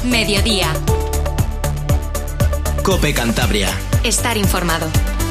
Mediodía. COPE Cantabria. Estar informado.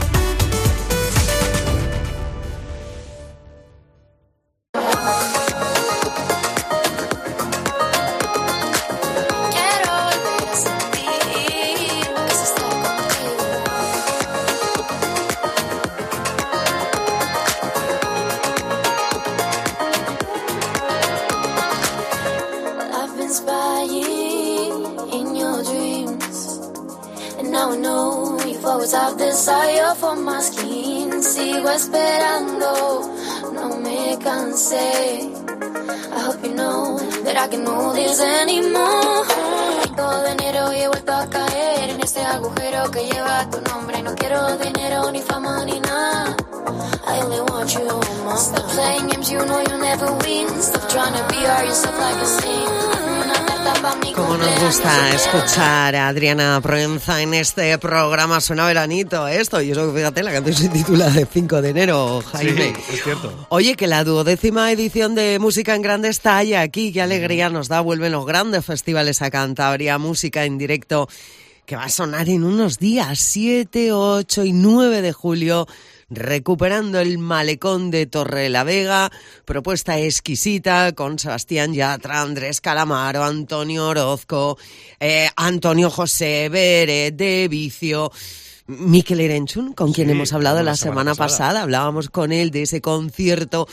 Desire for my skin, sigo esperando, no me cansé. I hope you know that I can do this anymore. 5 de enero he vuelto a caer en este agujero que lleva tu nombre. No quiero dinero ni fama ni nada. I only want you, mama. Stop playing games, you know you never win. Stop trying to be yourself like a sin. Como nos gusta escuchar a Adriana Proenza en este programa. Suena veranito esto, y eso, fíjate, la canción se titula de 5 de enero, Jaime. Sí, es cierto. Oye, que la 12ª edición de Música en Grande está ya aquí. Qué alegría nos da. Vuelven los grandes festivales a Cantabria, música en directo, que va a sonar en unos días, 7, 8 y 9 de julio, recuperando el Malecón de Torrelavega, propuesta exquisita con Sebastián Yatra, Andrés Calamaro, Antonio Orozco, Antonio José, Beret, De Vicio, Mikel Erenchun, con quien hemos hablado la semana pasada. Hablábamos con él de ese concierto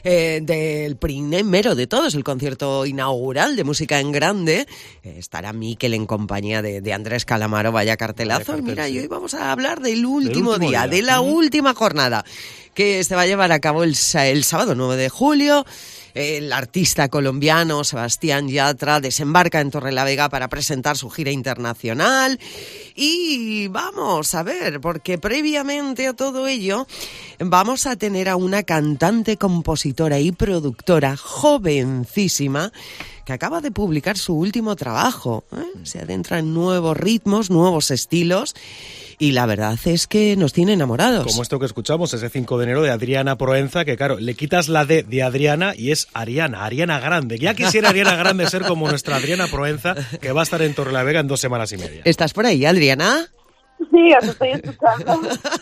del primero de todos, el concierto inaugural de Música en Grande. Estará Mikel en compañía de Andrés Calamaro, vaya cartelazo. Mira, y hoy vamos a hablar del último día, de la última jornada, que se va a llevar a cabo el sábado 9 de julio. El artista colombiano Sebastián Yatra desembarca en Torrelavega para presentar su gira internacional. Y vamos a ver, porque previamente a todo ello vamos a tener a una cantante, compositora y productora jovencísima que acaba de publicar su último trabajo. Se adentra en nuevos ritmos, nuevos estilos. Y la verdad es que nos tiene enamorados. Como esto que escuchamos, ese 5 de enero de Adriana Proenza, que claro, le quitas la D de Adriana y es Ariana Grande. Ya quisiera Ariana Grande ser como nuestra Adriana Proenza, que va a estar en Torrelavega en 2 semanas y media. ¿Estás por ahí, Adriana? Sí, os estoy escuchando.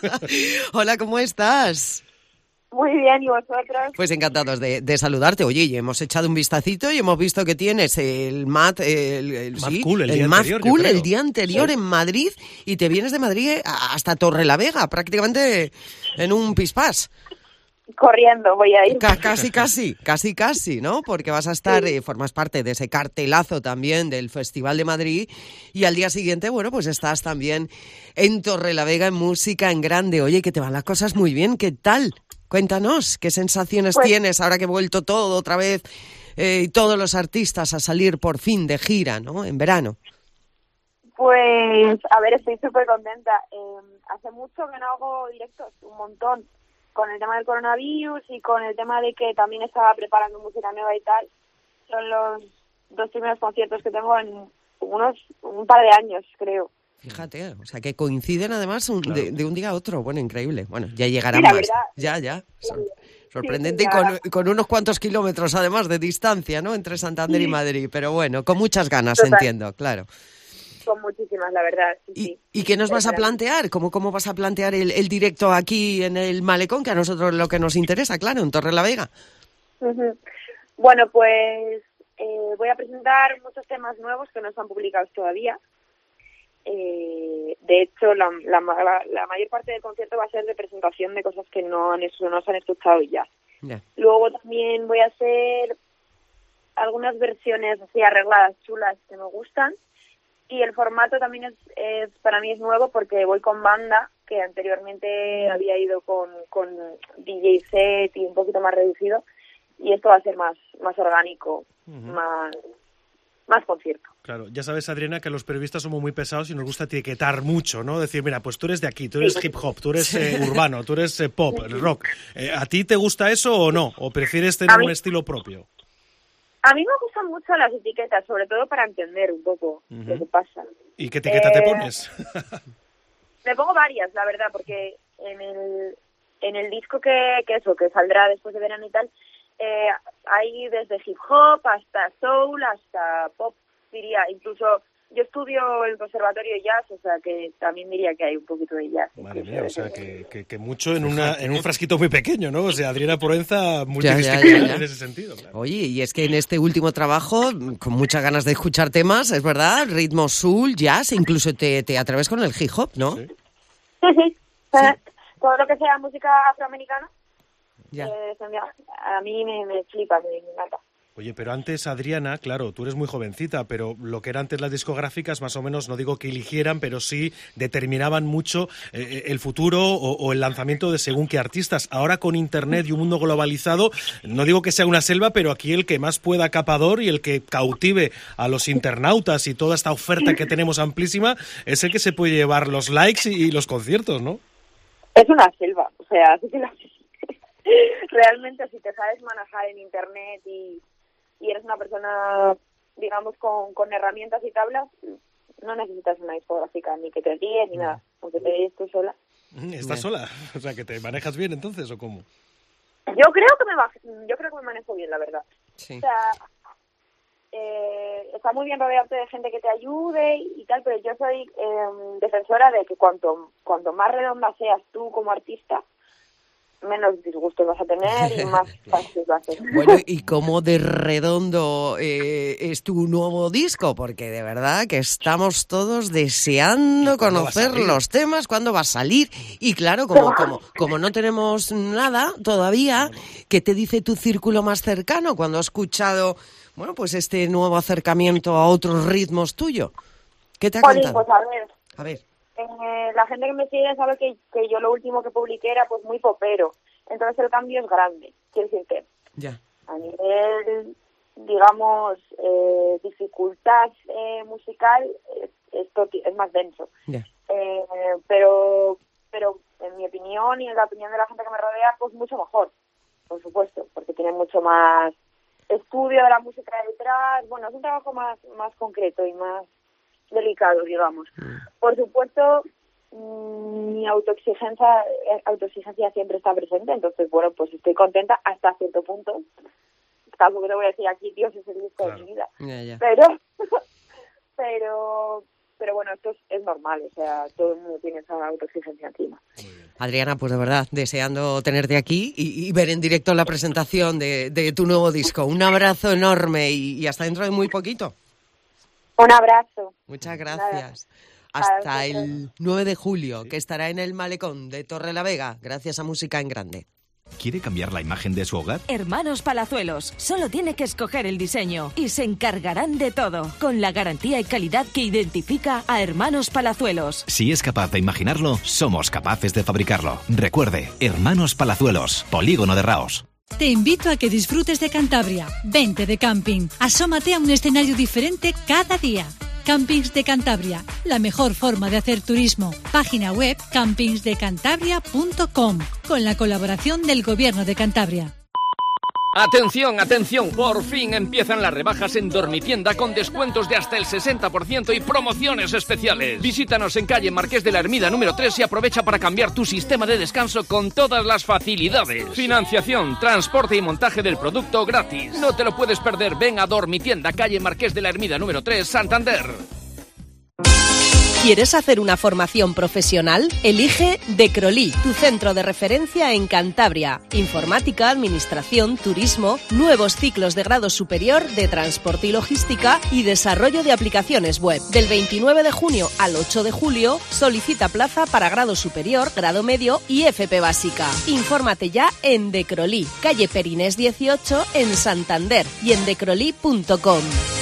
Hola, ¿cómo estás? Muy bien, ¿y vosotros? Pues encantados de saludarte. Oye, y hemos echado un vistacito y hemos visto que tienes el Mad Cool el día anterior en Madrid, y te vienes de Madrid hasta Torrelavega, prácticamente en un pispás. Corriendo voy a ir. Casi, ¿no? Porque vas a estar, formas parte de ese cartelazo también del Festival de Madrid, y al día siguiente, bueno, pues estás también en Torrelavega en Música en Grande. Oye, que te van las cosas muy bien, ¿qué tal? Cuéntanos, ¿qué sensaciones tienes ahora que he vuelto todo otra vez y todos los artistas a salir por fin de gira, ¿no? En verano. Pues, a ver, estoy súper contenta. Hace mucho que no hago directos, un montón, con el tema del coronavirus y con el tema de que también estaba preparando música nueva y tal. Son los 2 primeros conciertos que tengo en un par de años, creo. Fíjate, o sea que coinciden además de un día a otro. Bueno, increíble. Bueno, ya llegarán más. Verdad, ya. Sorprendente, y con unos cuantos kilómetros además de distancia, ¿no? Entre Santander y Madrid. Pero bueno, con muchas ganas, total. Entiendo, claro. Con muchísimas, la verdad. Sí. ¿Y qué nos vas a plantear? ¿Cómo vas a plantear el directo aquí en el Malecón? Que a nosotros lo que nos interesa, claro, en Torrelavega. Uh-huh. Bueno, pues voy a presentar muchos temas nuevos que no están publicados todavía. De hecho, la mayor parte del concierto va a ser de presentación de cosas que no se han escuchado ya. Yeah. Luego también voy a hacer algunas versiones así arregladas, chulas, que me gustan. Y el formato también es para mí es nuevo, porque voy con banda, que anteriormente había ido con DJ set y un poquito más reducido. Y esto va a ser más orgánico, más concierto. Claro, ya sabes, Adriana, que los periodistas somos muy pesados y nos gusta etiquetar mucho, ¿no? Decir, mira, pues tú eres de aquí, tú eres hip hop, tú eres urbano, tú eres pop, rock. ¿A ti te gusta eso o no? ¿O prefieres tener un estilo propio? A mí me gustan mucho las etiquetas, sobre todo para entender un poco lo que pasa. ¿Y qué etiqueta te pones? Me pongo varias, la verdad, porque en el disco que saldrá después de verano y tal, hay desde hip hop hasta soul, hasta pop, diría, incluso yo estudio el conservatorio de jazz, o sea que también diría que hay un poquito de jazz. Madre mía, o sea que mucho en un frasquito muy pequeño, ¿no? O sea, Adriana Proenza multidisciplinar en ese sentido. Claro. Oye, y es que en este último trabajo, con muchas ganas de escuchar temas, es verdad, ritmo soul, jazz, incluso te atreves con el hip hop, ¿no? Sí. Todo lo que sea música afroamericana, a mí me flipa, me encanta. Oye, pero antes, Adriana, claro, tú eres muy jovencita, pero lo que eran antes las discográficas, más o menos, no digo que eligieran, pero sí determinaban mucho el futuro o el lanzamiento de según qué artistas. Ahora con Internet y un mundo globalizado, no digo que sea una selva, pero aquí el que más pueda capador y el que cautive a los internautas y toda esta oferta que tenemos amplísima, es el que se puede llevar los likes y los conciertos, ¿no? Es una selva, o sea, así que realmente si te sabes manejar en Internet y eres una persona, digamos, con herramientas y tablas, no necesitas una discográfica ni que te guíe ni nada, aunque te guíes tú sola. ¿Estás sola? O sea, ¿que te manejas bien entonces o cómo? Yo creo que me manejo bien, la verdad. Sí. O sea, está muy bien rodearte de gente que te ayude y tal, pero yo soy defensora de que cuanto más redonda seas tú como artista, menos disgustos vas a tener y más fácil va a ser. Bueno, ¿y cómo de redondo es tu nuevo disco? Porque de verdad que estamos todos deseando conocer los temas, cuándo va a salir. Y claro, como no tenemos nada todavía, ¿qué te dice tu círculo más cercano cuando ha escuchado, bueno, pues este nuevo acercamiento a otros ritmos tuyo? ¿Qué te ha contado? Pues a ver. La gente que me sigue sabe que yo lo último que publiqué era pues muy popero, entonces el cambio es grande, quiero decirte. Ya. A nivel, digamos, dificultad musical, esto es más denso. Ya. Pero en mi opinión y en la opinión de la gente que me rodea, pues mucho mejor, por supuesto, porque tiene mucho más estudio de la música detrás. Bueno, es un trabajo más concreto y más delicado, digamos. Por supuesto, mi autoexigencia siempre está presente, entonces, bueno, pues estoy contenta hasta cierto punto. Tampoco te voy a decir aquí, Dios es el disco de mi vida. Ya. Pero bueno, esto es normal, o sea, todo el mundo tiene esa autoexigencia encima. Adriana, pues de verdad, deseando tenerte aquí y ver en directo la presentación de tu nuevo disco. Un abrazo enorme y hasta dentro de muy poquito. Un abrazo. Muchas gracias. Hasta el 9 de julio, que estará en el Malecón de Torrelavega, gracias a Música en Grande. ¿Quiere cambiar la imagen de su hogar? Hermanos Palazuelos. Solo tiene que escoger el diseño y se encargarán de todo, con la garantía y calidad que identifica a Hermanos Palazuelos. Si es capaz de imaginarlo, somos capaces de fabricarlo. Recuerde, Hermanos Palazuelos, Polígono de Raos. Te invito a que disfrutes de Cantabria. Vente de camping. Asómate a un escenario diferente cada día. Campings de Cantabria, la mejor forma de hacer turismo. Página web campingsdecantabria.com, con la colaboración del Gobierno de Cantabria. ¡Atención, atención! Por fin empiezan las rebajas en Dormitienda con descuentos de hasta el 60% y promociones especiales. Visítanos en calle Marqués de la Ermida número 3 y aprovecha para cambiar tu sistema de descanso con todas las facilidades. Financiación, transporte y montaje del producto gratis. No te lo puedes perder, ven a Dormitienda, calle Marqués de la Ermida número 3, Santander. ¿Quieres hacer una formación profesional? Elige Decrolí, tu centro de referencia en Cantabria. Informática, administración, turismo, nuevos ciclos de grado superior de transporte y logística y desarrollo de aplicaciones web. Del 29 de junio al 8 de julio, solicita plaza para grado superior, grado medio y FP básica. Infórmate ya en Decrolí, calle Perinés 18 en Santander y en decrolí.com.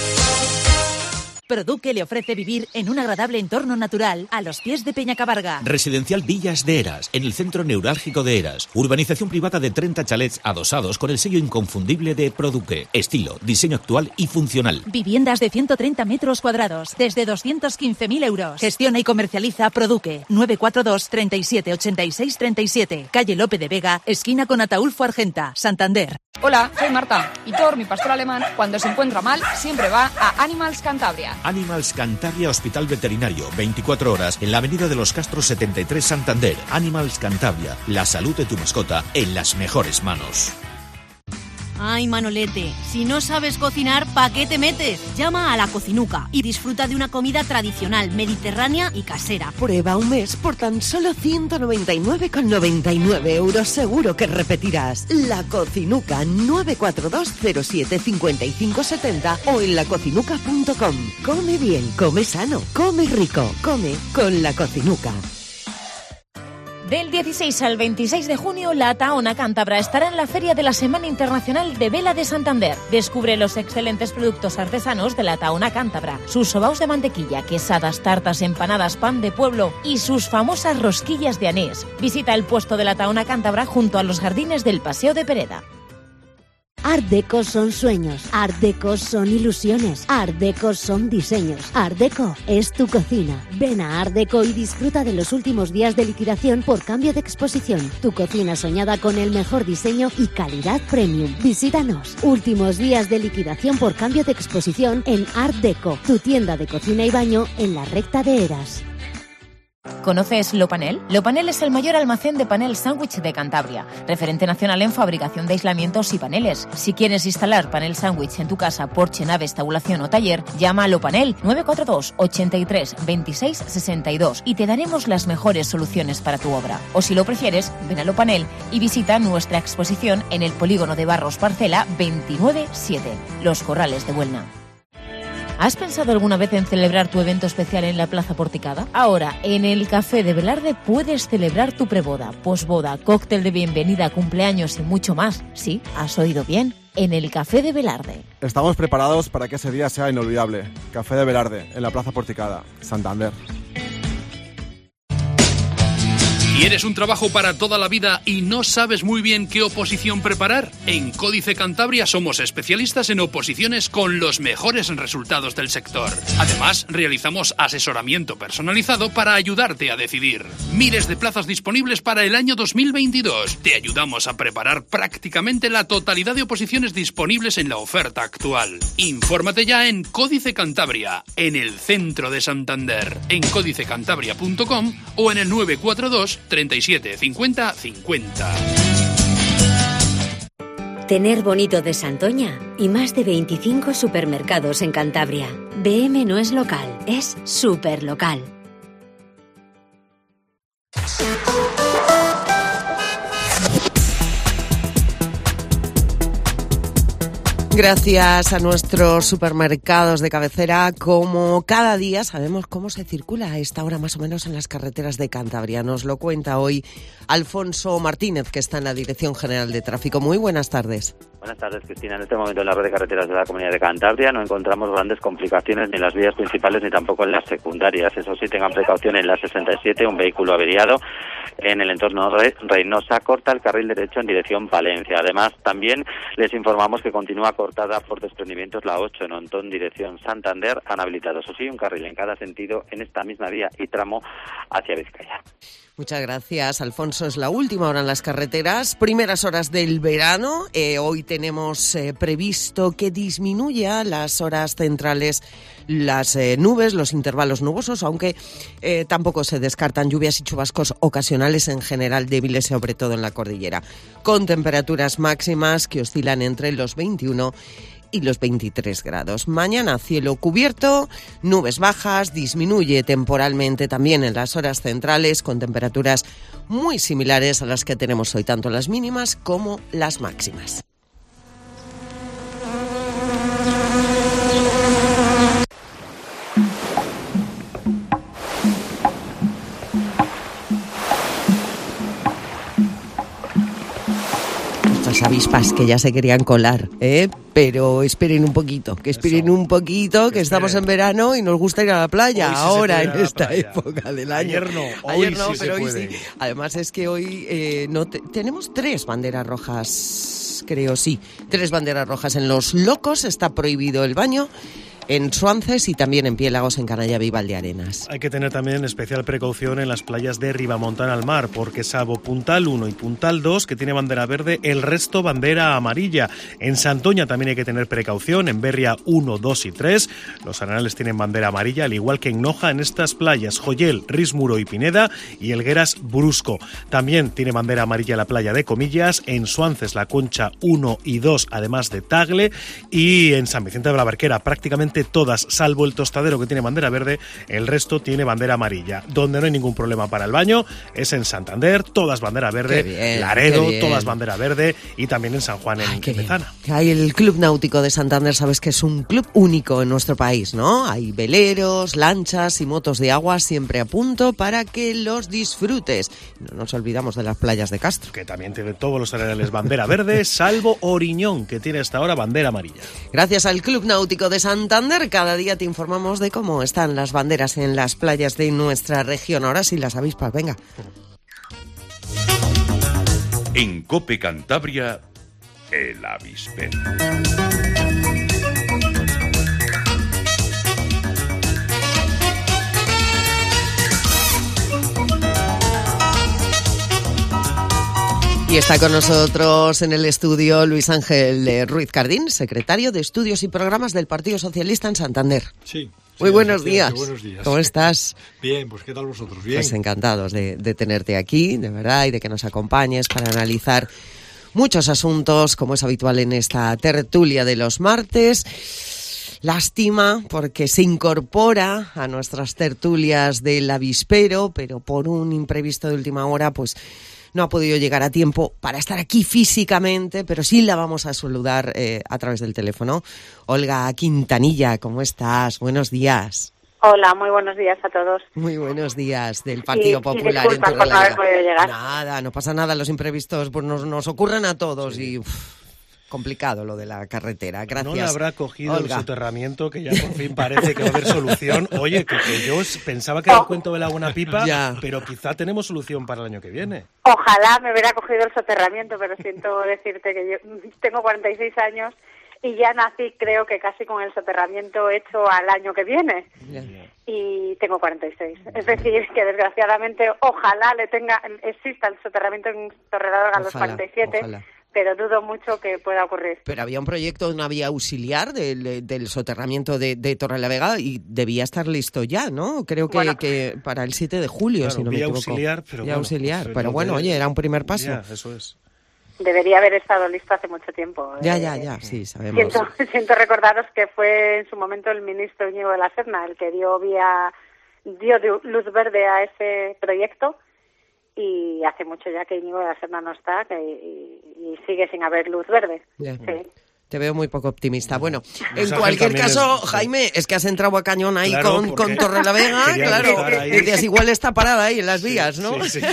Produque le ofrece vivir en un agradable entorno natural a los pies de Peñacabarga. Residencial Villas de Eras, en el centro neurálgico de Eras. Urbanización privada de 30 chalets adosados con el sello inconfundible de Produque. Estilo, diseño actual y funcional. Viviendas de 130 metros cuadrados, desde 215.000 euros. Gestiona y comercializa Produque. 942 37 86 37. Calle Lope de Vega, esquina con Ataulfo Argenta, Santander. Hola, soy Marta. Y Thor, mi pastor alemán, cuando se encuentra mal, siempre va a Animals Cantabria. Animals Cantabria Hospital Veterinario, 24 horas, en la avenida de los Castros 73, Santander. Animals Cantabria, la salud de tu mascota en las mejores manos. Ay, Manolete, si no sabes cocinar, ¿pa' qué te metes? Llama a La Cocinuca y disfruta de una comida tradicional, mediterránea y casera. Prueba un mes por tan solo 199,99 euros. Seguro que repetirás. La Cocinuca, 942 07 55 70 o en lacocinuca.com. Come bien, come sano, come rico, come con La Cocinuca. Del 16 al 26 de junio, la Tahona Cántabra estará en la Feria de la Semana Internacional de Vela de Santander. Descubre los excelentes productos artesanos de la Tahona Cántabra, sus sobaos de mantequilla, quesadas, tartas, empanadas, pan de pueblo y sus famosas rosquillas de anís. Visita el puesto de la Tahona Cántabra junto a los jardines del Paseo de Pereda. Art Deco son sueños, Art Deco son ilusiones, Art Deco son diseños. Art Deco es tu cocina. Ven a Art Deco y disfruta de los últimos días de liquidación por cambio de exposición. Tu cocina soñada con el mejor diseño y calidad premium. Visítanos. Últimos días de liquidación por cambio de exposición en Art Deco, tu tienda de cocina y baño en la recta de Eras. ¿Conoces Lopanel? Lopanel es el mayor almacén de panel sándwich de Cantabria, referente nacional en fabricación de aislamientos y paneles. Si quieres instalar panel sándwich en tu casa, porche, nave, estabulación o taller, llama a Lopanel 942 83 26 62 y te daremos las mejores soluciones para tu obra. O si lo prefieres, ven a Lopanel y visita nuestra exposición en el polígono de Barros Parcela 29-7, Los Corrales de Buelna. ¿Has pensado alguna vez en celebrar tu evento especial en la Plaza Porticada? Ahora, en el Café de Velarde puedes celebrar tu preboda, posboda, cóctel de bienvenida, cumpleaños y mucho más. Sí, has oído bien. En el Café de Velarde. Estamos preparados para que ese día sea inolvidable. Café de Velarde, en la Plaza Porticada, Santander. ¿Quieres un trabajo para toda la vida y no sabes muy bien qué oposición preparar? En Códice Cantabria somos especialistas en oposiciones con los mejores resultados del sector. Además, realizamos asesoramiento personalizado para ayudarte a decidir. Miles de plazas disponibles para el año 2022. Te ayudamos a preparar prácticamente la totalidad de oposiciones disponibles en la oferta actual. Infórmate ya en Códice Cantabria, en el centro de Santander, en códicecantabria.com o en el 942 37 50 50. Tener bonito de Santoña y más de 25 supermercados en Cantabria. BM no es local, es superlocal. Gracias a nuestros supermercados de cabecera, como cada día sabemos cómo se circula a esta hora más o menos en las carreteras de Cantabria. Nos lo cuenta hoy Alfonso Martínez, que está en la Dirección General de Tráfico. Muy buenas tardes. Buenas tardes, Cristina. En este momento en la red de carreteras de la Comunidad de Cantabria no encontramos grandes complicaciones ni en las vías principales ni tampoco en las secundarias. Eso sí, tengan precaución en la 67, un vehículo averiado en el entorno Reynosa corta el carril derecho en dirección Palencia. Además, también les informamos que continúa cortada por desprendimientos la 8 en Ontón, dirección Santander. Han habilitado, eso sí, un carril en cada sentido en esta misma vía y tramo hacia Vizcaya. Muchas gracias, Alfonso. Es la última hora en las carreteras, primeras horas del verano. Hoy tenemos previsto que disminuya las horas centrales las nubes, los intervalos nubosos, aunque tampoco se descartan lluvias y chubascos ocasionales en general débiles, sobre todo en la cordillera, con temperaturas máximas que oscilan entre los 21 y los 23 grados. Mañana cielo cubierto, nubes bajas, disminuye temporalmente también en las horas centrales con temperaturas muy similares a las que tenemos hoy, tanto las mínimas como las máximas. Avispas que ya se querían colar, pero esperen un poquito, que estamos en verano y nos gusta ir a la playa ahora en esta época del año. Ayer no, pero hoy sí. Además es que hoy tenemos 3 banderas rojas, creo, sí, 3 banderas rojas. En Los Locos está prohibido el baño. en Suances y también en Piélagos, en Canalla y Valdearenas. Hay que tener también especial precaución en las playas de Ribamontana al Mar, porque salvo Puntal 1 y Puntal 2, que tiene bandera verde, el resto bandera amarilla. En Santoña también hay que tener precaución, en Berria 1, 2 y 3, los arenales tienen bandera amarilla, al igual que en Noja, en estas playas, Joyel, Rismuro y Pineda, y Elgueras, Brusco. También tiene bandera amarilla la playa de Comillas, en Suances, La Concha 1 y 2, además de Tagle, y en San Vicente de la Barquera, prácticamente todas, salvo el Tostadero que tiene bandera verde, el resto tiene bandera amarilla. Donde no hay ningún problema para el baño es en Santander, todas bandera verde, bien, Laredo, todas bandera verde, y también en San Juan, en Bezana. Hay el Club Náutico de Santander, sabes que es un club único en nuestro país, ¿no? Hay veleros, lanchas y motos de agua siempre a punto para que los disfrutes. No nos olvidamos de las playas de Castro, que también tiene todos los arenales bandera verde, salvo Oriñón, que tiene hasta ahora bandera amarilla. Gracias al Club Náutico de Santander, cada día te informamos de cómo están las banderas en las playas de nuestra región. Ahora sí, las avispas, venga. En COPE Cantabria, el avispero. Y está con nosotros en el estudio Luis Ángel Ruiz Cardín, secretario de Estudios y Programas del Partido Socialista en Santander. Sí. Muy buenos días. Buenos días. ¿Cómo estás? Bien, pues ¿qué tal vosotros? Bien. Pues encantados de tenerte aquí, de verdad, y de que nos acompañes para analizar muchos asuntos, como es habitual en esta tertulia de los martes. Lástima porque se incorpora a nuestras tertulias del avispero, pero por un imprevisto de última hora, pues no ha podido llegar a tiempo para estar aquí físicamente, pero sí la vamos a saludar a través del teléfono. Olga Quintanilla, ¿cómo estás? Buenos días. Hola, muy buenos días a todos. Muy buenos días del Partido Popular. Y disculpas por no haber podido llegar. Nada, no pasa nada, los imprevistos pues nos ocurren a todos y... complicado lo de la carretera. Gracias. No le habrá cogido Olga. El soterramiento, que ya por fin parece que va a haber solución. Oye, que yo pensaba que era el cuento de la buena pipa, pero quizá tenemos solución para el año que viene. Ojalá me hubiera cogido el soterramiento, pero siento decirte que yo tengo 46 años y ya nací, creo que casi con el soterramiento hecho al año que viene. Y tengo 46. Es decir, que desgraciadamente ojalá exista el soterramiento en Torrelavega a los 47. Ojalá. Pero dudo mucho que pueda ocurrir. Pero había un proyecto de una vía auxiliar del soterramiento de Torrelavega y debía estar listo ya, ¿no? Creo que para el 7 de julio, claro, si no me equivoco. Auxiliar, pero vía bueno, auxiliar, pues pero bueno, oye, era un primer paso. Ya, eso es. Debería haber estado listo hace mucho tiempo. Ya, sí, sabemos. Siento recordaros que fue en su momento el ministro Íñigo de la Serna el que dio luz verde a ese proyecto. Y hace mucho ya que Íñigo de la Serna no está y sigue sin haber luz verde. Sí. Te veo muy poco optimista. Bueno, en cualquier caso, Jaime, es que has entrado a cañón ahí con Torrelavega, claro. Decías, igual está parada ahí en las vías, ¿no? Sí.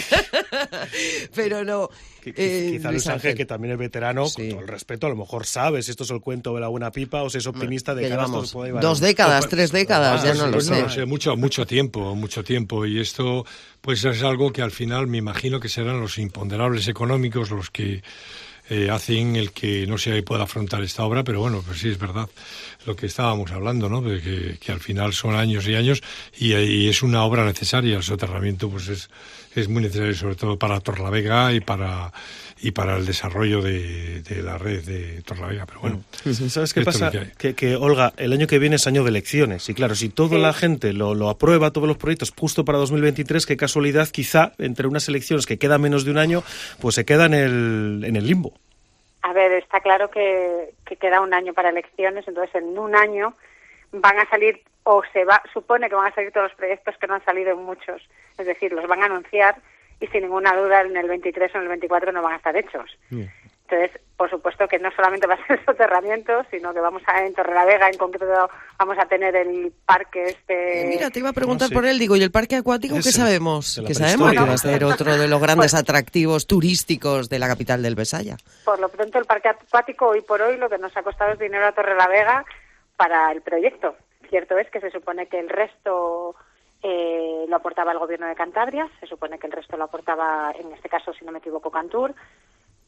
Pero no. Quizá Luis Ángel, que también es veterano, con todo el respeto, a lo mejor sabe si esto es el cuento de la buena pipa o si es optimista de que llevamos esto se puede llevar 2 décadas, 3 décadas, ya no lo sé. No lo sé, mucho tiempo, y esto pues es algo que al final me imagino que serán los imponderables económicos los que hacen el que no se pueda afrontar esta obra, pero bueno, pues sí, es verdad lo que estábamos hablando, ¿no? De que al final son años y años y es una obra necesaria. El soterramiento pues es muy necesario, sobre todo para Torrelavega y para el desarrollo de la red de Torrelavega, pero bueno. ¿Sabes qué pasa? Que Olga, el año que viene es año de elecciones y claro, si toda la gente lo aprueba, todos los proyectos justo para 2023, qué casualidad, quizá entre unas elecciones que queda menos de un año, pues se queda en el limbo. A ver, está claro que queda un año para elecciones, entonces en un año van a salir, supone que van a salir todos los proyectos que no han salido en muchos, es decir, los van a anunciar y sin ninguna duda en el 23 o en el 24 no van a estar hechos. Entonces, por supuesto que no solamente va a ser soterramiento, sino que en Torrelavega en concreto vamos a tener el parque Mira, te iba a preguntar por él, ¿y el parque acuático qué sabemos? Que sabemos que va a ser otro de los grandes atractivos turísticos de la capital del Besaya. Por lo pronto el parque acuático hoy por hoy lo que nos ha costado es dinero a Torrelavega para el proyecto. Cierto es que se supone que el resto lo aportaba el gobierno de Cantabria, se supone que el resto lo aportaba, en este caso, si no me equivoco, Cantur,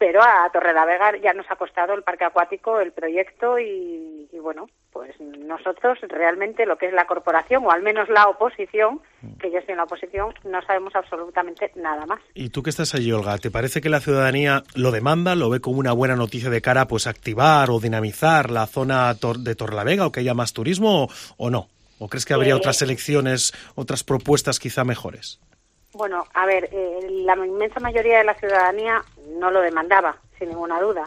pero a Torrelavega ya nos ha costado el parque acuático, el proyecto y bueno, pues nosotros realmente lo que es la corporación, o al menos la oposición, que yo estoy en la oposición, no sabemos absolutamente nada más. Y tú que estás allí, Olga, ¿te parece que la ciudadanía lo demanda, lo ve como una buena noticia de cara pues a activar o dinamizar la zona de Torrelavega o que haya más turismo o no? ¿O crees que habría otras elecciones, otras propuestas quizá mejores? Bueno, a ver, la inmensa mayoría de la ciudadanía no lo demandaba, sin ninguna duda.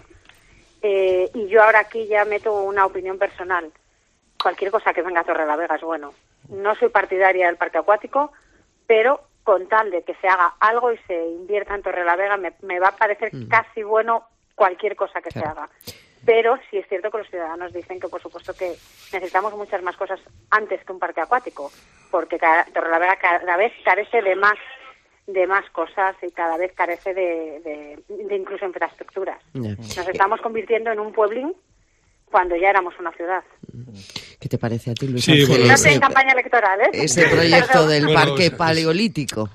Y yo ahora aquí ya meto una opinión personal. Cualquier cosa que venga a Torrelavega es bueno. No soy partidaria del parque acuático, pero con tal de que se haga algo y se invierta en Torrelavega, me va a parecer casi bueno cualquier cosa que se haga. Pero sí es cierto que los ciudadanos dicen que, por supuesto, que necesitamos muchas más cosas antes que un parque acuático, porque Torrelavega cada vez carece de más cosas y cada vez carece de incluso infraestructuras. Nos estamos convirtiendo en un pueblín cuando ya éramos una ciudad. ¿Qué te parece a ti, Luis? Sí, bueno, no estoy en campaña electoral, ¿eh? Ese proyecto del parque paleolítico.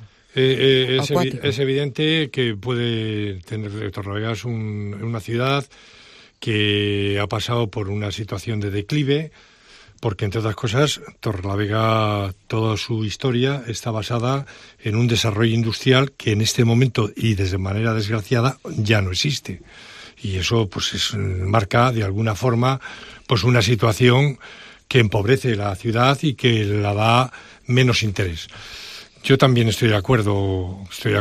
Es evidente que puede tener Torrelavega es una ciudad que ha pasado por una situación de declive, porque, entre otras cosas, Torrelavega, toda su historia está basada en un desarrollo industrial que en este momento, y desde manera desgraciada, ya no existe. Y eso pues marca, de alguna forma, pues una situación que empobrece la ciudad y que la da menos interés. Yo también estoy de acuerdo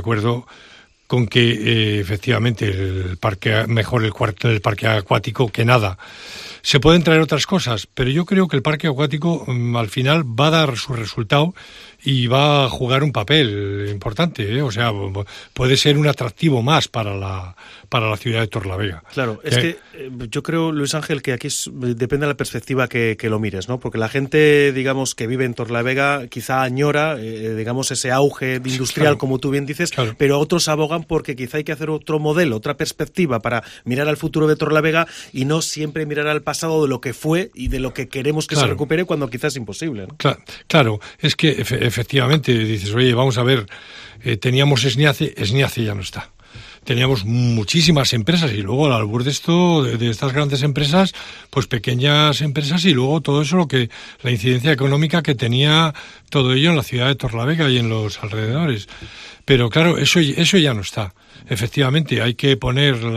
con que efectivamente mejor el cuarto del parque acuático que nada. Se pueden traer otras cosas, pero yo creo que el parque acuático al final va a dar su resultado y va a jugar un papel importante, ¿eh? O sea, puede ser un atractivo más para la ciudad de Torrelavega. Claro, es que yo creo, Luis Ángel, que aquí depende de la perspectiva que lo mires, ¿no? Porque la gente, digamos, que vive en Torrelavega quizá añora, digamos, ese auge industrial, claro, como tú bien dices, claro, pero otros abogan porque quizá hay que hacer otro modelo, otra perspectiva para mirar al futuro de Torrelavega y no siempre mirar al pasado de lo que fue y de lo que queremos que se recupere cuando quizás es imposible, ¿no? Claro, es que efectivamente dices, oye, vamos a ver, teníamos Esniace ya no está. Teníamos muchísimas empresas y luego al albur de estas grandes empresas, pues pequeñas empresas y luego todo eso, la incidencia económica que tenía todo ello en la ciudad de Torrelavega y en los alrededores. Pero claro, eso ya no está. Efectivamente, hay que poner el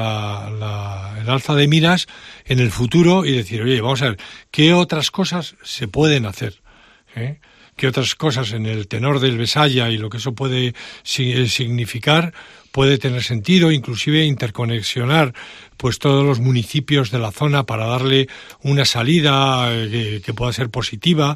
alza de miras en el futuro y decir, oye, vamos a ver, ¿qué otras cosas se pueden hacer? ¿Qué otras cosas en el tenor del Besaya y lo que eso puede significar puede tener sentido, inclusive interconexionar pues todos los municipios de la zona para darle una salida que pueda ser positiva,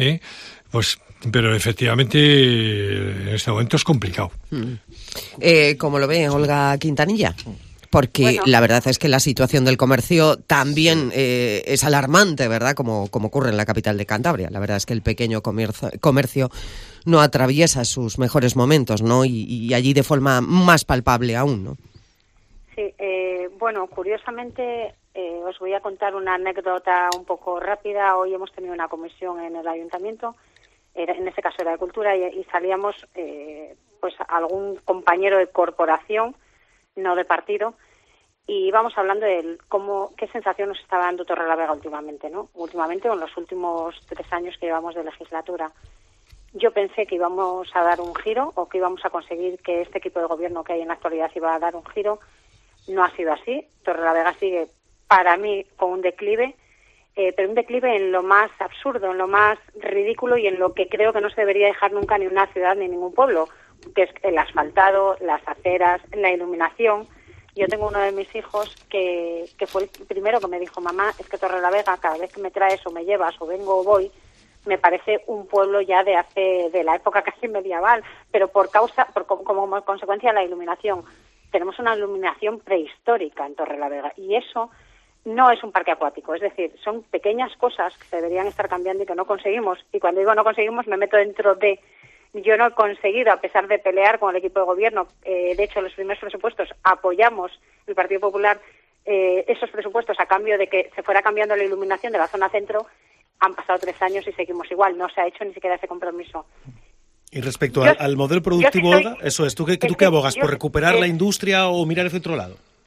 pues, pero efectivamente en este momento es complicado. ¿Cómo lo ve Olga Quintanilla? Porque la verdad es que la situación del comercio también es alarmante, ¿verdad? Como ocurre en la capital de Cantabria. La verdad es que el pequeño comercio no atraviesa sus mejores momentos, ¿no? Y allí de forma más palpable aún, ¿no? Sí, bueno, curiosamente os voy a contar una anécdota un poco rápida. Hoy hemos tenido una comisión en el ayuntamiento, en este caso era de Cultura, y salíamos pues algún compañero de corporación, no de partido, y íbamos hablando de qué sensación nos estaba dando Torrelavega últimamente, ¿no? Últimamente o en los últimos 3 años que llevamos de legislatura. Yo pensé que íbamos a dar un giro o que íbamos a conseguir que este equipo de gobierno que hay en la actualidad iba a dar un giro. No ha sido así. Torrelavega sigue, para mí, con un declive, pero un declive en lo más absurdo, en lo más ridículo y en lo que creo que no se debería dejar nunca ni una ciudad ni ningún pueblo, que es el asfaltado, las aceras, la iluminación. Yo tengo uno de mis hijos que fue el primero que me dijo, mamá, es que Torrelavega, cada vez que me traes o me llevas o vengo o voy, me parece un pueblo ya de la época casi medieval, pero como consecuencia de la iluminación. Tenemos una iluminación prehistórica en Torrelavega y eso no es un parque acuático, es decir, son pequeñas cosas que se deberían estar cambiando y que no conseguimos. Y cuando digo no conseguimos, me meto dentro de... Yo no he conseguido, a pesar de pelear con el equipo de gobierno, de hecho, los primeros presupuestos apoyamos el Partido Popular, esos presupuestos a cambio de que se fuera cambiando la iluminación de la zona centro. Han pasado 3 años y seguimos igual, no se ha hecho ni siquiera ese compromiso. Y respecto al modelo productivo, Olga, eso es, ¿tú qué abogas? ¿Por recuperar la industria o mirar hacia otro lado?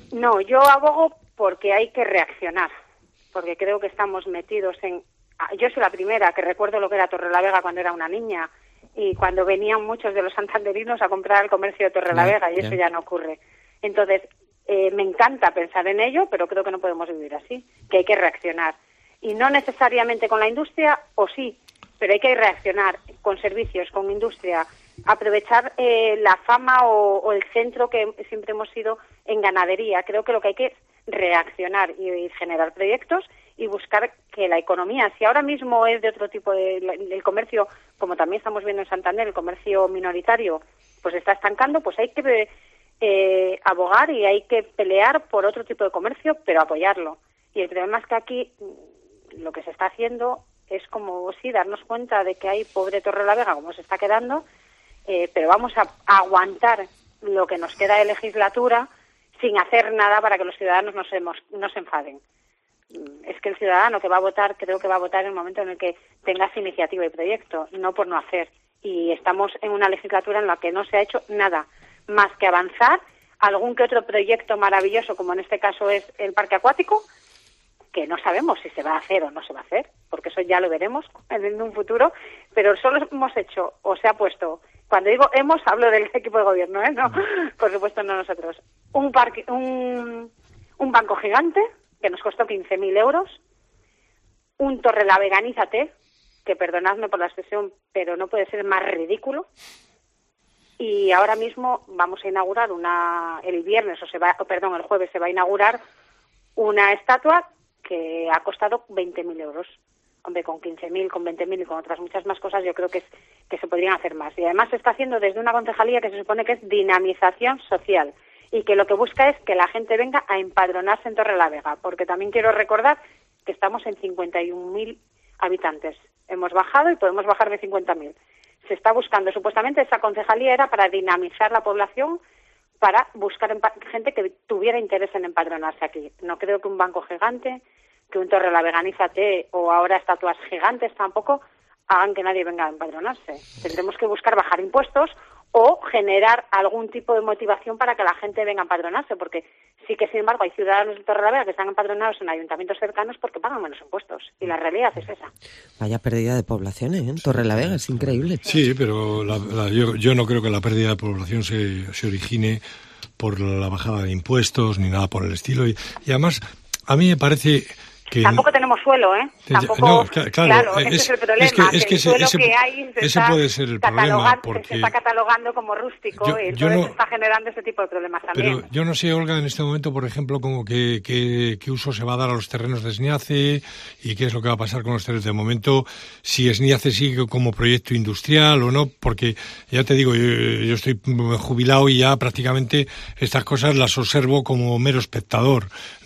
No, yo abogo porque hay que reaccionar, porque creo que estamos metidos en... Yo soy la primera que recuerdo lo que era Torrelavega cuando era una niña y cuando venían muchos de los santanderinos a comprar al comercio de Torrelavega y eso ya no ocurre. Entonces, me encanta pensar en ello, pero creo que no podemos vivir así, que hay que reaccionar. Y no necesariamente con la industria, o sí, pero hay que reaccionar con servicios, con industria, aprovechar la fama o el centro que siempre hemos sido en ganadería. Creo que lo que hay que es reaccionar y generar proyectos y buscar que la economía, si ahora mismo es de otro tipo el comercio, como también estamos viendo en Santander, el comercio minoritario, pues está estancando, pues hay que abogar y hay que pelear por otro tipo de comercio, pero apoyarlo. Y el problema es que aquí lo que se está haciendo es como, sí, darnos cuenta de que hay pobre Torrelavega como se está quedando, pero vamos a aguantar lo que nos queda de legislatura sin hacer nada para que los ciudadanos no se enfaden. Es que el ciudadano que va a votar, creo que va a votar en el momento en el que tengas iniciativa y proyecto, no por no hacer. Y estamos en una legislatura en la que no se ha hecho nada más que avanzar algún que otro proyecto maravilloso, como en este caso es el parque acuático, que no sabemos si se va a hacer o no se va a hacer, porque eso ya lo veremos en un futuro, pero solo hemos hecho, o se ha puesto, cuando digo hemos, hablo del equipo de gobierno, no, por supuesto no nosotros, un banco gigante, que nos costó 15.000 euros, un Torrelaveganízate, que perdonadme por la expresión, pero no puede ser más ridículo, y ahora mismo vamos a inaugurar el jueves se va a inaugurar una estatua que ha costado 20.000 euros. Hombre, con 15.000, con 20.000 y con otras muchas más cosas yo creo que se podrían hacer más. Y además se está haciendo desde una concejalía que se supone que es dinamización social y que lo que busca es que la gente venga a empadronarse en Torrelavega, porque también quiero recordar que estamos en 51.000 habitantes. Hemos bajado y podemos bajar de 50.000. Se está buscando, supuestamente esa concejalía era para dinamizar la población, para buscar gente que tuviera interés en empadronarse aquí. No creo que un banco gigante, que un Torrelaveganízate o ahora estatuas gigantes tampoco hagan que nadie venga a empadronarse. Tendremos que buscar bajar impuestos o generar algún tipo de motivación para que la gente venga a empadronarse, porque sí que, sin embargo, hay ciudadanos de Torrelavega que están empadronados en ayuntamientos cercanos porque pagan menos impuestos, y la realidad es esa. Vaya pérdida de población, en Torrelavega, es increíble. Sí, pero yo no creo que la pérdida de población se origine por la bajada de impuestos ni nada por el estilo, y además a mí me parece que tampoco tenemos suelo, Tampoco, no, claro, ese es el problema. El suelo que hay ese puede ser el problema, porque se está catalogando como rústico y entonces se está generando ese tipo de problemas también. Pero yo no sé, Olga, en este momento, por ejemplo, como qué uso se va a dar a los terrenos de SNIACE y qué es lo que va a pasar con los terrenos. De momento, si SNIACE sigue como proyecto industrial o no, porque ya te digo, yo estoy jubilado y ya prácticamente estas cosas las observo como mero espectador,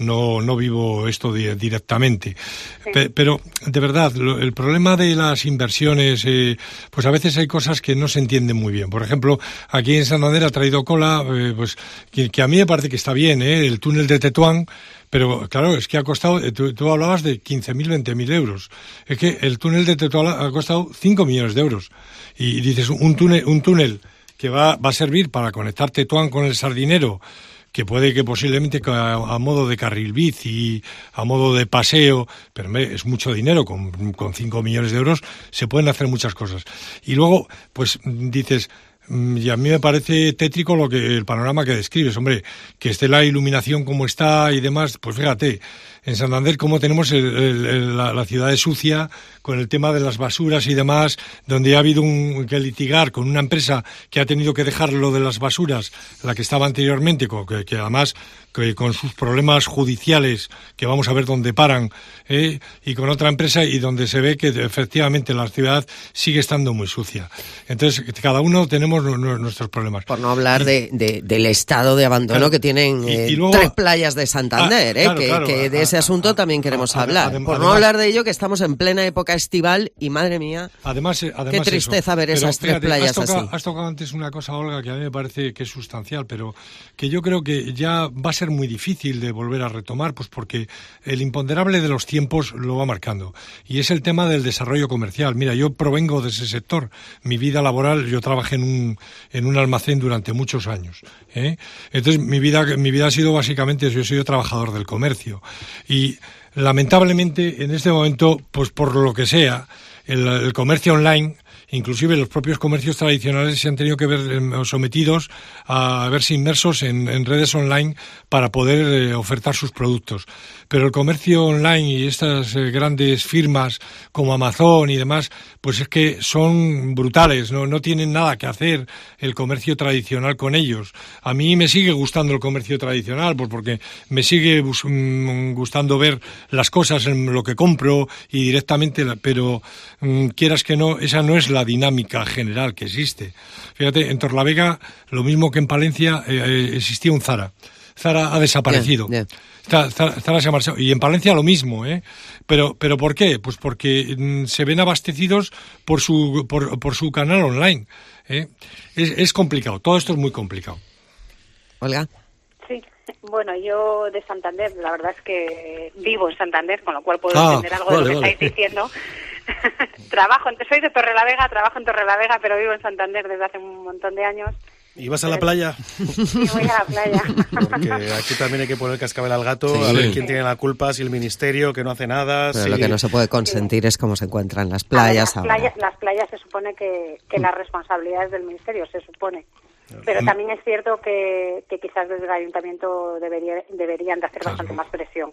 no vivo esto directamente. Sí. Pero, de verdad, el problema de las inversiones, pues a veces hay cosas que no se entienden muy bien. Por ejemplo, aquí en Santander ha traído cola, pues que a mí me parece que está bien, el túnel de Tetuán, pero claro, es que ha costado, tú hablabas de 15.000, 20.000 euros. Es que el túnel de Tetuán ha costado 5 millones de euros. Y dices, un túnel que va a servir para conectar Tetuán con el Sardinero, que puede que posiblemente a modo de carril bici, a modo de paseo, pero es mucho dinero, con 5 millones de euros se pueden hacer muchas cosas. Y luego, pues dices, y a mí me parece tétrico el panorama que describes, hombre, que esté la iluminación como está y demás, pues fíjate, en Santander como tenemos la ciudad de sucia, con el tema de las basuras y demás, donde ha habido que litigar con una empresa que ha tenido que dejar lo de las basuras, la que estaba anteriormente, que además con sus problemas judiciales, que vamos a ver dónde paran, y con otra empresa, y donde se ve que efectivamente la ciudad sigue estando muy sucia. Entonces, cada uno tenemos nuestros problemas. Por no hablar del estado de abandono que tienen y luego, 3 playas de Santander, que de ese asunto también queremos hablar. Por no hablar de ello, que estamos en plena época estival y, madre mía, qué tristeza ver esas 3 playas así. Has tocado antes una cosa, Olga, que a mí me parece que es sustancial, pero que yo creo que ya va a ser muy difícil de volver a retomar, pues porque el imponderable de los tiempos lo va marcando, y es el tema del desarrollo comercial. Mira, yo provengo de ese sector. Mi vida laboral, yo trabajé en un un almacén durante muchos años, ¿eh? Entonces mi vida ha sido básicamente eso. Yo he sido trabajador del comercio y lamentablemente en este momento, pues por lo que sea, el comercio online, inclusive los propios comercios tradicionales, se han tenido que ver sometidos a verse inmersos en redes online para poder ofertar sus productos. Pero el comercio online y estas grandes firmas como Amazon y demás, pues es que son brutales, no tienen nada que hacer el comercio tradicional con ellos. A mí me sigue gustando el comercio tradicional, pues porque me sigue gustando ver las cosas en lo que compro y directamente, pero quieras que no, esa no es la dinámica general que existe. Fíjate, en Torlavega, lo mismo que en Palencia, existía un Zara. Zara ha desaparecido. Zara se ha marchado. Y en Palencia lo mismo, ¿eh? Pero ¿por qué? Pues porque se ven abastecidos por su canal online, ¿eh? Es complicado. Todo esto es muy complicado. Olga. Sí, bueno, yo de Santander, la verdad es que vivo en Santander, con lo cual puedo entender algo de lo que estáis diciendo. Soy de Torrelavega, trabajo en Torrelavega, pero vivo en Santander desde hace un montón de años. ¿Y vas a la playa? Sí, voy a la playa. Porque aquí también hay que poner cascabel al gato, a ver quién tiene la culpa, si el ministerio, que no hace nada. Pero lo que no se puede consentir es cómo se encuentran las playas ahora. Las playas se supone que la responsabilidad es del ministerio, se supone. Pero también es cierto que quizás desde el ayuntamiento deberían de hacer bastante más presión.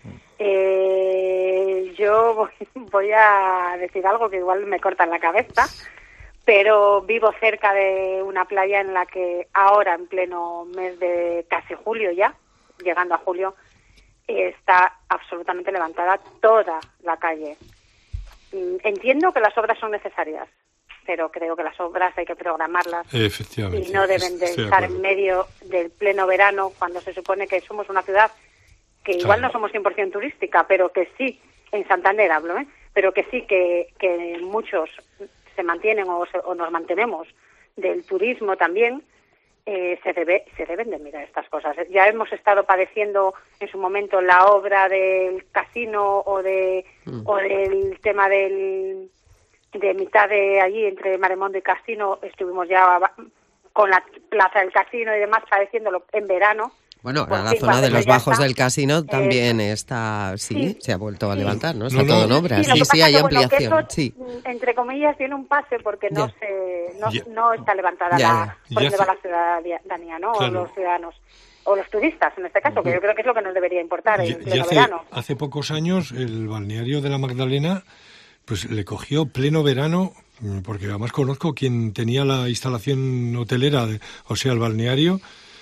Yo voy a decir algo que igual me corta en la cabeza, pero vivo cerca de una playa en la que ahora, en pleno mes de casi julio ya, llegando a julio, está absolutamente levantada toda la calle. Entiendo que las obras son necesarias, pero creo que las obras hay que programarlas. Efectivamente. Y no deben de estar en medio del pleno verano, cuando se supone que somos una ciudad que igual no somos 100% turística, pero que sí, en Santander hablo, pero que sí que muchos se mantienen o nos mantenemos del turismo también, se deben de mirar estas cosas. Ya hemos estado padeciendo en su momento la obra del casino o del tema de mitad de allí, entre Maremondo y Casino, estuvimos ya con la plaza del casino y demás padeciéndolo en verano. Bueno, ahora la zona de los bajos del casino también está, se ha vuelto a levantar, ¿no? Está todo en obras, sí, hay ampliación. Que eso, entre comillas, tiene un pase porque no está levantada por donde va la ciudadanía, ¿no? Claro. O los ciudadanos, o los turistas, en este caso, que yo creo que es lo que nos debería importar en pleno verano. Hace pocos años, el balneario de la Magdalena, pues le cogió pleno verano, porque además conozco quien tenía la instalación hotelera, o sea, el balneario,